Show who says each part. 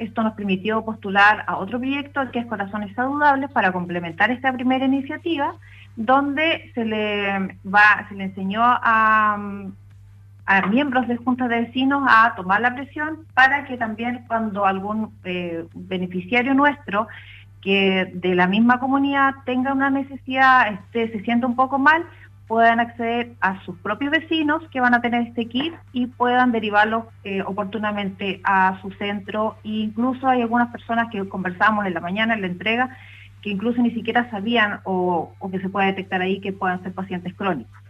Speaker 1: esto nos permitió postular a otro proyecto que es Corazones Saludables para complementar esta primera iniciativa, donde se le enseñó a miembros de juntas de vecinos a tomar la presión para que también cuando algún beneficiario nuestro que de la misma comunidad tenga una necesidad, se sienta un poco mal, puedan acceder a sus propios vecinos que van a tener este kit y puedan derivarlos oportunamente a su centro. E incluso hay algunas personas que conversamos en la mañana en la entrega que incluso ni siquiera sabían o que se puede detectar ahí que puedan ser pacientes crónicos.